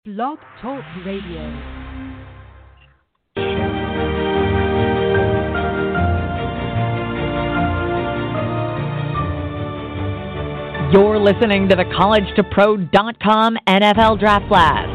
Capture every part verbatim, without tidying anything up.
Blog Talk Radio. You're listening to the college to pro dot com N F L Draft Blast.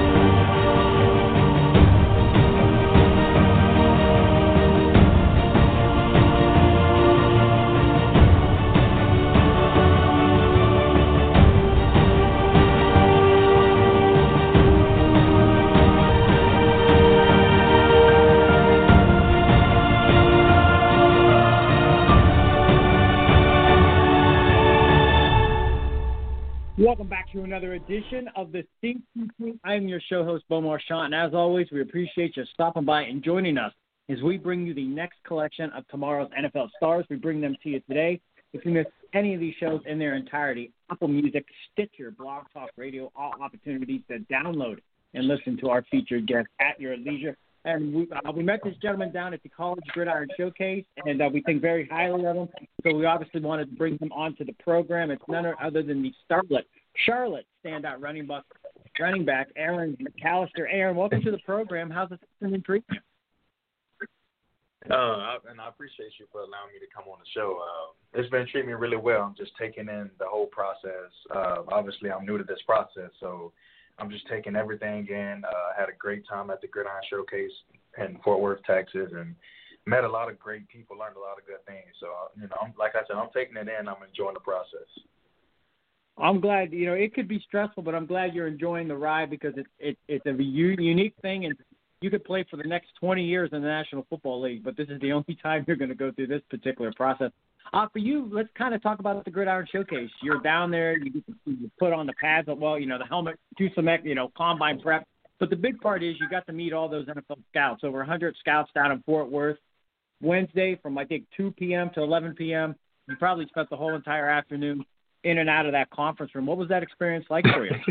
Welcome back to another edition of the Think Tank. I'm your show host, Beau Marchant, and as always, we appreciate you stopping by and joining us as we bring you the next collection of tomorrow's N F L stars. We bring them to you today. If you missed any of these shows in their entirety, Apple Music, Stitcher, Blog Talk Radio, all opportunities to download and listen to our featured guests at your leisure. And we, uh, we met this gentleman down at the College Gridiron Showcase, and uh, we think very highly of him. So we obviously wanted to bring him onto the program. It's none other than the Starlet, Charlotte standout running back, running back Aaron McAllister. Aaron, welcome to the program. How's it been treating you? Uh, and I appreciate you for allowing me to come on the show. Uh, it's been treating me really well. I'm just taking in the whole process. Uh, obviously, I'm new to this process, so I'm just taking everything in. Uh, I had a great time at the Gridiron Showcase in Fort Worth, Texas, and met a lot of great people, learned a lot of good things. So, you know, I'm, like I said, I'm taking it in. I'm enjoying the process. I'm glad, you know, it could be stressful, but I'm glad you're enjoying the ride because it's it, it's a u- unique thing, and you could play for the next twenty years in the National Football League, but this is the only time you're going to go through this particular process. Uh, for you, let's kind of talk about the Gridiron Showcase. You're down there, you get to you put on the pads, well, you know, the helmet, do some, you know, combine prep. But the big part is you got to meet all those N F L scouts, over one hundred scouts down in Fort Worth. Wednesday from, I think, two p.m. to eleven p.m. You probably spent the whole entire afternoon in and out of that conference room. What was that experience like for you?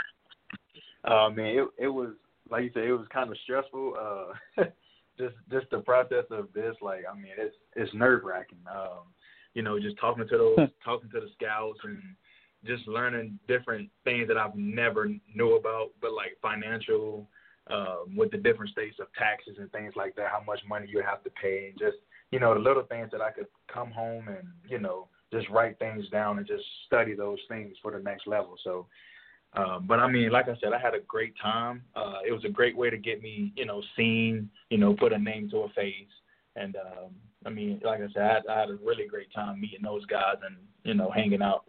uh, man, it, it was, like you said, it was kind of stressful. Uh, just just the process of this, like, I mean, it's it's nerve-wracking. Um, you know, just talking to those, talking to the scouts and just learning different things that I've never knew about, but like financial, um, with the different states of taxes and things like that, how much money you have to pay, and just, you know, the little things that I could come home and, you know, just write things down and just study those things for the next level. So, uh, but I mean, like I said, I had a great time. Uh, it was a great way to get me, you know, seen, you know, put a name to a face. And, um, I mean, like I said, I had, I had a really great time meeting those guys and, you know, hanging out.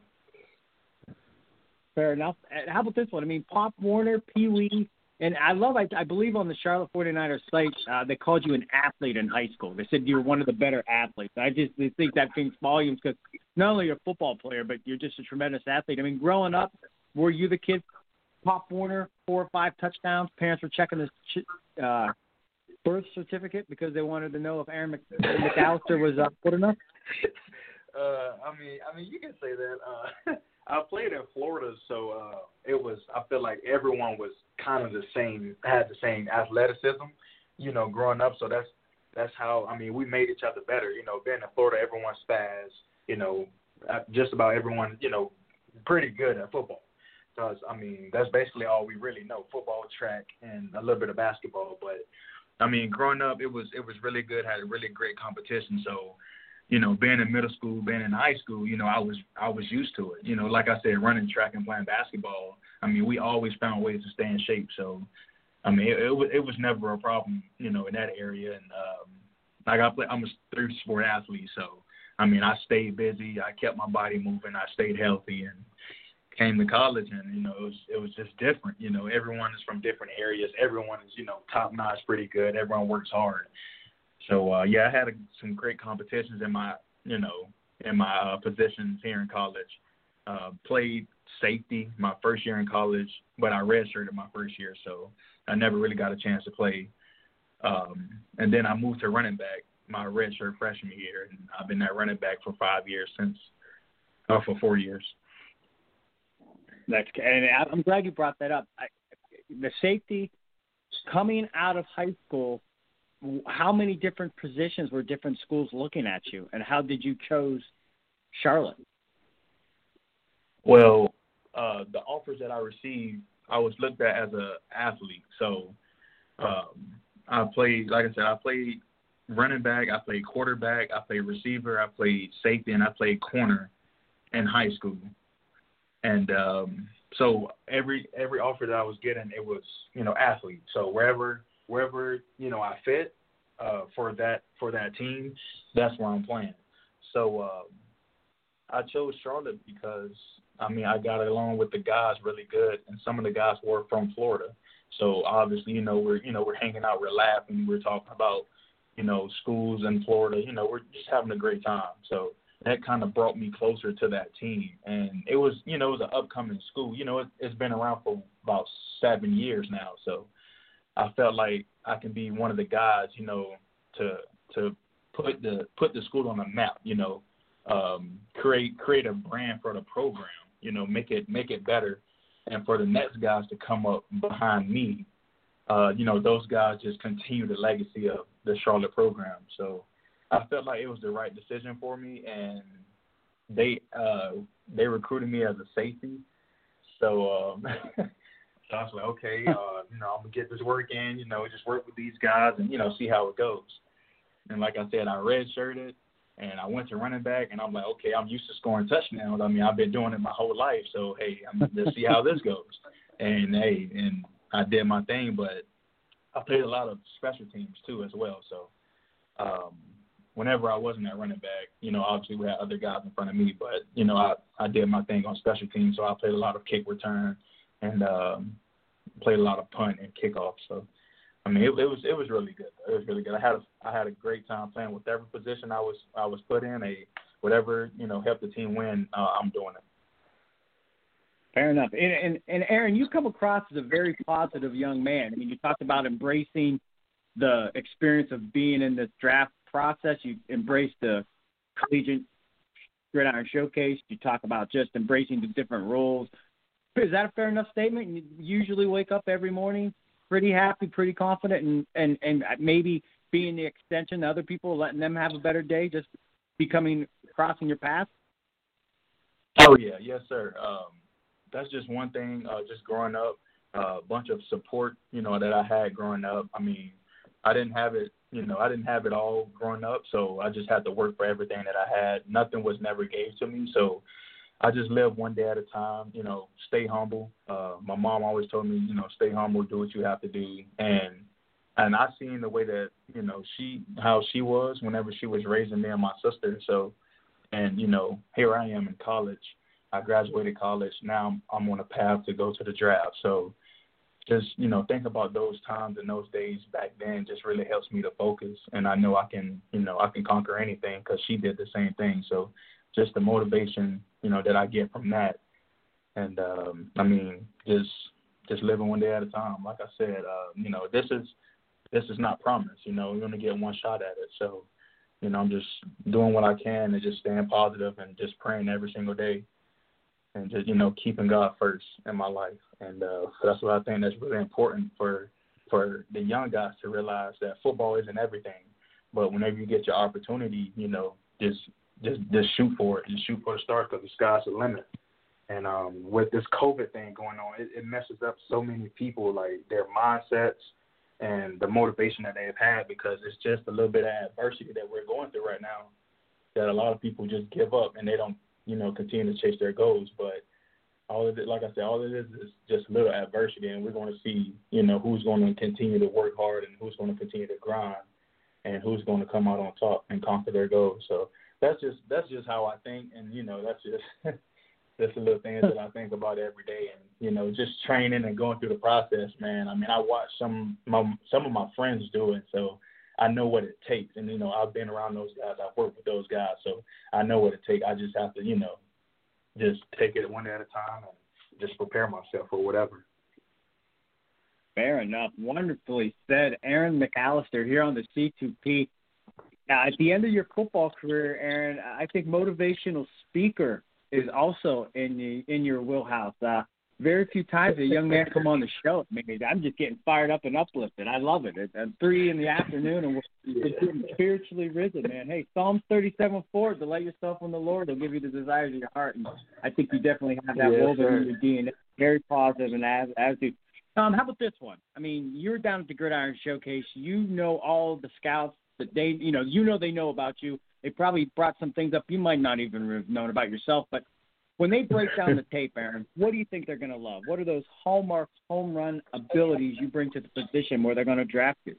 Fair enough. And how about this one? I mean, Pop Warner, Pee Wee, and I love, I, I believe on the Charlotte forty-niners site, uh, they called you an athlete in high school. They said you were one of the better athletes. I just think that speaks volumes because not only you're a football player, but you're just a tremendous athlete. I mean, growing up, were you the kid, Pop Warner, four or five touchdowns? Parents were checking his uh, birth certificate because they wanted to know if Aaron Mc, McAllister was uh, good enough? Uh, I mean, I mean, you can say that. Uh, I played in Florida, so uh, it was. I feel like everyone was kind of the same, had the same athleticism, you know, growing up. So that's that's how. I mean, we made each other better. You know, being in Florida, everyone's fast. You know, just about everyone. You know, pretty good at football. Because I mean, that's basically all we really know: football, track, and a little bit of basketball. But I mean, growing up, it was it was really good. Had a really great competition. So, you know, being in middle school, being in high school, you know, I was I was used to it. You know, like I said, running track and playing basketball. I mean, we always found ways to stay in shape. So, I mean, it, it was it was never a problem, you know, in that area. And um, like I play, I'm a three sport athlete, so I mean, I stayed busy. I kept my body moving. I stayed healthy, and came to college, and you know, it was it was just different. You know, everyone is from different areas. Everyone is, you know, top notch, pretty good. Everyone works hard. So, uh, yeah, I had a, some great competitions in my, you know, in my uh, positions here in college. Uh, played safety my first year in college, but I redshirted my first year, so I never really got a chance to play. Um, and then I moved to running back my redshirt freshman year, and I've been that running back for five years since, or for four years. That's and I'm glad you brought that up. I, the safety coming out of high school. How many different positions were different schools looking at you, and how did you chose Charlotte? Well, uh, the offers that I received I was looked at as a athlete. So um, I played, like I said, I played running back, I played quarterback, I played receiver, I played safety, and I played corner in high school. And um, so every every offer that I was getting, it was, you know, athlete. So wherever wherever you know I fit uh, for that for that team, that's where I'm playing. So uh, I chose Charlotte because I mean I got along with the guys really good, and some of the guys were from Florida. So obviously, you know, we're you know we're hanging out, we're laughing, we're talking about you know schools in Florida. You know, we're just having a great time. So that kind of brought me closer to that team. And it was, you know, it was an upcoming school. You know, it, it's been around for about seven years now. So I felt like I can be one of the guys, you know, to to put the put the school on the map, you know, um, create create a brand for the program, you know, make it make it better. And for the next guys to come up behind me, uh, you know, those guys just continue the legacy of the Charlotte program. So I felt like it was the right decision for me, and they uh, they recruited me as a safety. So, um, so I was like, okay, uh, you know, I'm gonna get this work in, you know, just work with these guys, and you know, see how it goes. And like I said, I redshirted, and I went to running back, and I'm like, okay, I'm used to scoring touchdowns. I mean, I've been doing it my whole life, so hey, I'm, let's see how this goes. And hey, and I did my thing, but I played a lot of special teams too as well. So. Um, Whenever I wasn't at running back, you know, obviously we had other guys in front of me, but, you know, I, I did my thing on special teams, so I played a lot of kick return and um, played a lot of punt and kickoff. So, I mean, it, it was it was really good. It was really good. I had a, I had a great time playing with every position I was I was put in. A whatever, you know, helped the team win, uh, I'm doing it. Fair enough. And, and, and Aaron, you come across as a very positive young man. I mean, you talked about embracing the experience of being in this draft process. You embrace the collegiate gridiron showcase. You talk about just embracing the different roles. Is that a fair enough statement? You usually wake up every morning pretty happy, pretty confident, and, and, and maybe being the extension to other people, letting them have a better day, just becoming, crossing your path? Oh, yeah. Yes, sir. Um, that's just one thing, uh, just growing up, a uh, bunch of support, you know, that I had growing up. I mean, I didn't have it, you know, I didn't have it all growing up, so I just had to work for everything that I had. Nothing was never gave to me, so I just lived one day at a time, you know, stay humble. Uh, my mom always told me, you know, stay humble, do what you have to do. And and I seen the way that, you know, she, how she was whenever she was raising me and my sister. So, and, you know, here I am in college. I graduated college. Now I'm, I'm on a path to go to the draft. So, just, you know, think about those times and those days back then just really helps me to focus. And I know I can, you know, I can conquer anything because she did the same thing. So just the motivation, you know, that I get from that. And, um, I mean, just just living one day at a time. Like I said, uh, you know, this is this is not promised. You know, you're going to get one shot at it. So, you know, I'm just doing what I can and just staying positive and just praying every single day. And just, you know, keeping God first in my life. And uh, so that's what I think that's really important for for the young guys to realize, that football isn't everything. But whenever you get your opportunity, you know, just just just shoot for it and shoot for the stars, because the sky's the limit. And um, with this COVID thing going on, it, it messes up so many people, like their mindsets and the motivation that they've had, because it's just a little bit of adversity that we're going through right now that a lot of people just give up and they don't, you know, continue to chase their goals. But all of it, like I said, all it is is just a little adversity, and we're going to see, you know, who's going to continue to work hard and who's going to continue to grind and who's going to come out on top and conquer their goals. So that's just that's just how I think, and, you know, that's just that's the little things that I think about every day. And, you know, just training and going through the process, man. I mean, I watch some my, some of my friends do it, so I know what it takes. And, you know, I've been around those guys. I've worked with those guys. So I know what it takes. I just have to, you know, just take it one day at a time and just prepare myself for whatever. Fair enough. Wonderfully said. Aaron McAllister here on the C two P. Now, at the end of your football career, Aaron, I think motivational speaker is also in the, in your wheelhouse. Uh, Very few times a young man come on the show. I mean, I'm just getting fired up and uplifted. I love it. At, at three in the afternoon, and we're, we're getting spiritually risen, man. Hey, Psalms thirty-seven four, delight yourself in the Lord. He'll give you the desires of your heart. And I think you definitely have that yes, woven sir. in your D N A. very positive, and as as do. Um, how about this one? I mean, you're down at the Gridiron Showcase. You know all the scouts that they, you know, you know they know about you. They probably brought some things up you might not even have known about yourself. But when they break down the tape, Aaron, what do you think they're going to love? What are those hallmark home run abilities you bring to the position where they're going to draft you?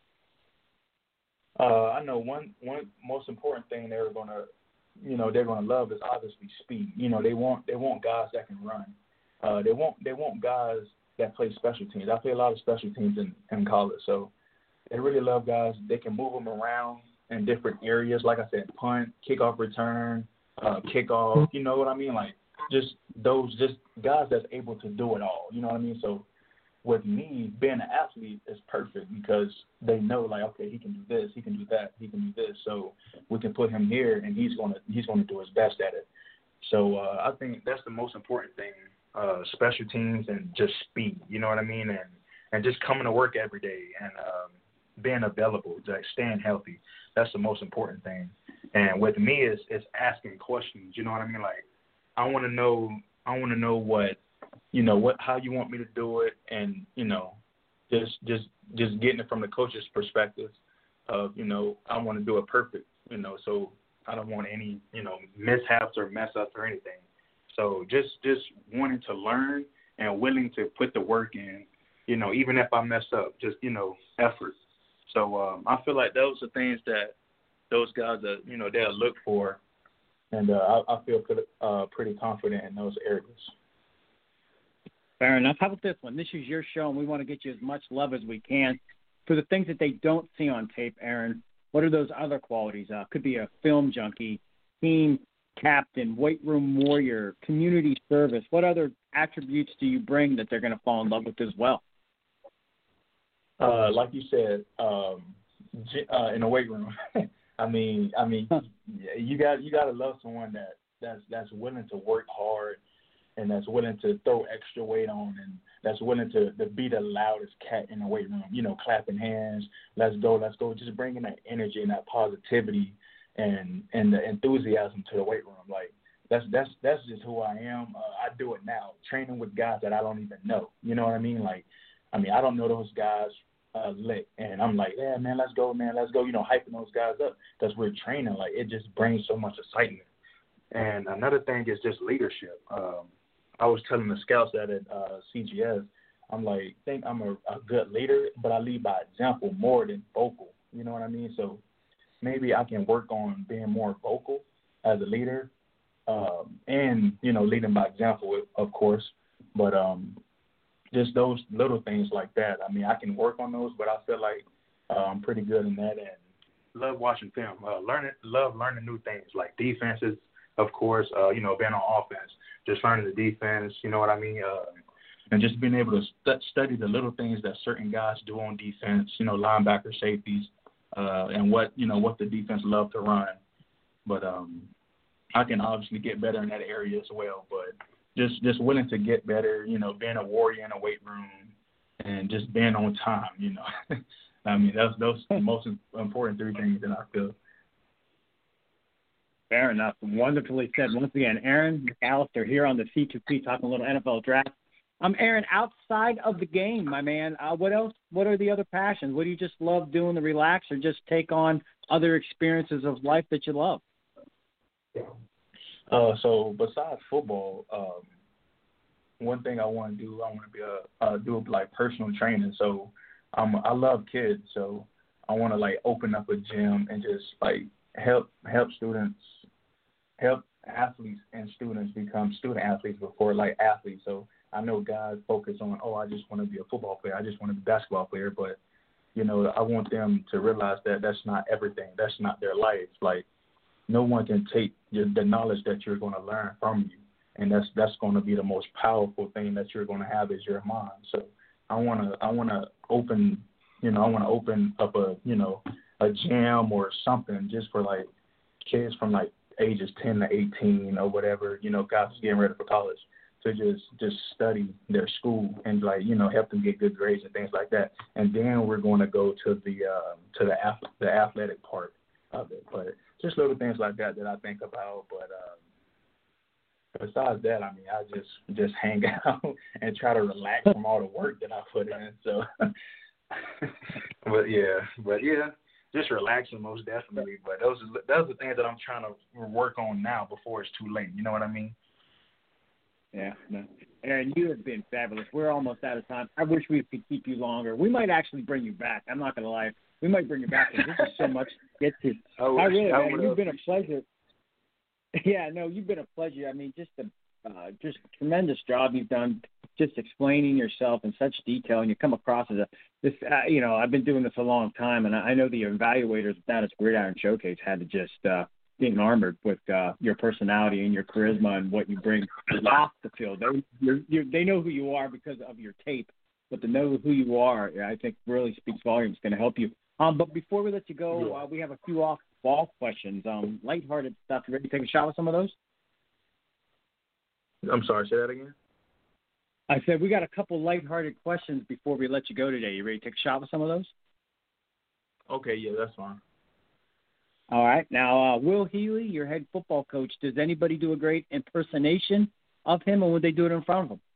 Uh, I know one one most important thing they're going to, you know, they're going to love is obviously speed. You know, they want they want guys that can run. Uh, they want they want guys that play special teams. I play a lot of special teams in, in college, so they really love guys. They can move them around in different areas, like I said, punt, kickoff return, uh, kickoff, you know what I mean? Like, just those just guys that's able to do it all, you know what I mean? So with me, being an athlete is perfect because they know, like, okay, he can do this, he can do that, he can do this, so we can put him here, and he's going to he's gonna do his best at it. So uh, I think that's the most important thing. Uh, special teams and just speed, you know what I mean, and and just coming to work every day and um, being available, like staying healthy. That's the most important thing. And with me, it's it's asking questions. You know what I mean? Like I want to know, I want to know what, you know, what how you want me to do it, and you know, just just just getting it from the coach's perspective of, you know, I want to do it perfect. You know, so I don't want any, you know, mishaps or mess ups or anything. So just, just wanting to learn and willing to put the work in, you know, even if I mess up, just, you know, effort. So um, I feel like those are things that those guys, that, you know, they'll look for. And uh, I, I feel pretty, uh, pretty confident in those areas. Fair enough. How about this one? This is your show, and we want to get you as much love as we can. For the things that they don't see on tape, Aaron, what are those other qualities? Uh, could be a film junkie, team captain, weight room warrior, community service. What other attributes do you bring that they're going to fall in love with as well? Uh, like you said, um, uh, in the weight room. I mean, I mean, you got you got to love someone that that's that's willing to work hard and that's willing to throw extra weight on and that's willing to, to be the loudest cat in the weight room. You know, clapping hands, let's go, let's go, just bringing that energy and that positivity and and the enthusiasm to the weight room. Like that's that's that's just who I am. Uh, I do it now, training with guys that I don't even know. You know what I mean? Like, I mean, I don't know those guys uh, lick, and I'm like, yeah, man, let's go, man, let's go. You know, hyping those guys up because we're training. Like, it just brings so much excitement. And another thing is just leadership. Um, I was telling the scouts that at uh, C G S, I'm like, I think I'm a, a good leader, but I lead by example more than vocal. You know what I mean? So maybe I can work on being more vocal as a leader, um, and, you know, leading by example, of course. But um, just those little things like that. I mean, I can work on those, but I feel like uh, I'm pretty good in that. And love watching film. Uh, learning, love learning new things like defenses, of course. Uh, you know, being on offense, just learning the defense. You know what I mean? Uh, and just being able to st- study the little things that certain guys do on defense. You know, linebacker, safeties. Uh, and what, you know, what the defense love to run. But um, I can obviously get better in that area as well. But just, just willing to get better, you know, being a warrior in a weight room and just being on time, you know. I mean, that's those are the most important three things that I feel. Fair enough. Wonderfully said. Once again, Aaron McAllister here on the C two P talking a little N F L draft. Um, Aaron, outside of the game, my man, uh, what else? What are the other passions? What do you just love doing to relax or just take on other experiences of life that you love? Uh, so besides football, um, one thing I want to do, I want to be a uh, do like personal training. So um, I love kids, so I want to like open up a gym and just like help help students, help athletes and students become student athletes before like athletes. So I know guys focus on, oh, I just want to be a football player. I just want to be a basketball player. But, you know, I want them to realize that that's not everything. That's not their life. Like, no one can take your, the knowledge that you're going to learn from you. And that's that's going to be the most powerful thing that you're going to have is your mind. So I want to I want to open, you know, I want to open up a, you know, a gym or something just for, like, kids from, like, ages ten to eighteen or whatever, you know, guys getting ready for college. To just just study their school and, like, you know, help them get good grades and things like that. And then we're going to go to the uh, to the ath- the athletic part of it. But just little things like that that I think about. But um, besides that, I mean, I just just hang out and try to relax from all the work that I put in. So, but yeah, but yeah, just relaxing most definitely. But those are those are the things that I'm trying to work on now before it's too late. You know what I mean? Yeah. No. Aaron, you have been fabulous. We're almost out of time. I wish we could keep you longer. We might actually bring you back. I'm not going to lie. We might bring you back because this is so much to get to. Oh, I really, I man, you've been a pleasure. Yeah, no, you've been a pleasure. I mean, just a uh, just a tremendous job you've done, just explaining yourself in such detail, and you come across as a this. Uh, you know, I've been doing this a long time, and I, I know the evaluators down at Gridiron Showcase had to just uh, get enamored with uh, your personality and your charisma and what you bring off the field. They you're, you're, they know who you are because of your tape, but to know who you are, I think really speaks volumes. Going to help you. Um, but before we let you go, uh, we have a few off-ball questions, um, lighthearted stuff. You ready to take a shot with some of those? I'm sorry, say that again? I said we got a couple lighthearted questions before we let you go today. You ready to take a shot with some of those? Okay, yeah, that's fine. All right. Now, uh, Will Healy, your head football coach, does anybody do a great impersonation of him, or would they do it in front of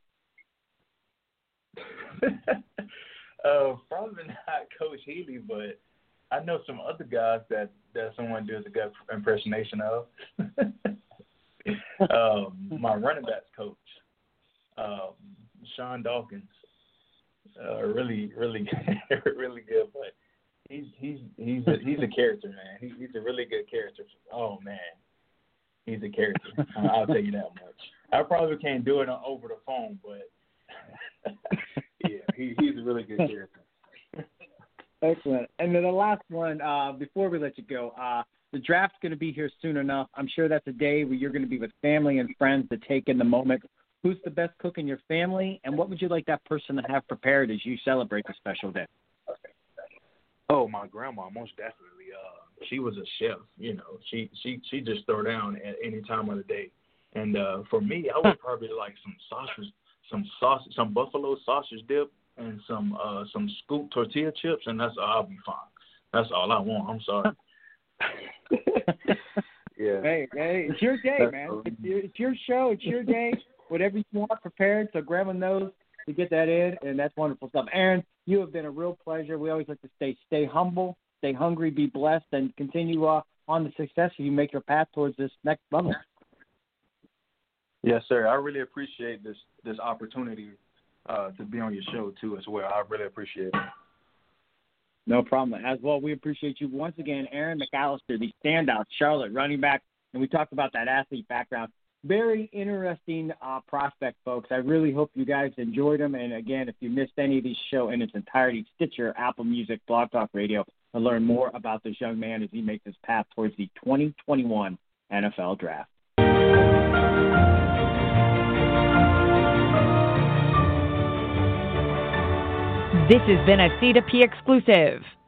him? uh, probably not Coach Healy, but I know some other guys that, that someone does a good impersonation of. um, my running backs coach, um, Sean Dawkins, uh, really, really, really good. But he's he's he's a, he's a character, man. He, he's a really good character. Oh man, he's a character. I'll tell you that much. I probably can't do it over the phone, but yeah, he, he's a really good character. Excellent. And then the last one, uh, before we let you go, uh, the draft's going to be here soon enough. I'm sure that's a day where you're going to be with family and friends to take in the moment. Who's the best cook in your family, and what would you like that person to have prepared as you celebrate the special day? Oh, my grandma, most definitely. Uh, she was a chef. You know, she she she just throw down at any time of the day. And uh, for me, I would probably like some sausage, some sausage, some buffalo sausage dip, and some uh, some scoop tortilla chips, and that's I'll be fine. That's all I want. I'm sorry. Yeah. Hey, hey, it's your day, man. It's your, it's your show. It's your day. Whatever you want prepared, so Grandma knows to get that in, and that's wonderful stuff. Aaron, you have been a real pleasure. We always like to stay stay humble, stay hungry, be blessed, and continue uh, on the success as you make your path towards this next level. Yes, sir. I really appreciate this this opportunity uh, to be on your show too, as well. I really appreciate it. No problem. As well, we appreciate you once again, Aaron McAllister, the standout Charlotte running back, and we talked about that athlete background. Very interesting uh, prospect, folks. I really hope you guys enjoyed them. And, again, if you missed any of these show in its entirety, Stitcher, Apple Music, Blog Talk Radio, to learn more about this young man as he makes his path towards the twenty twenty-one N F L Draft. This has been a C two P exclusive.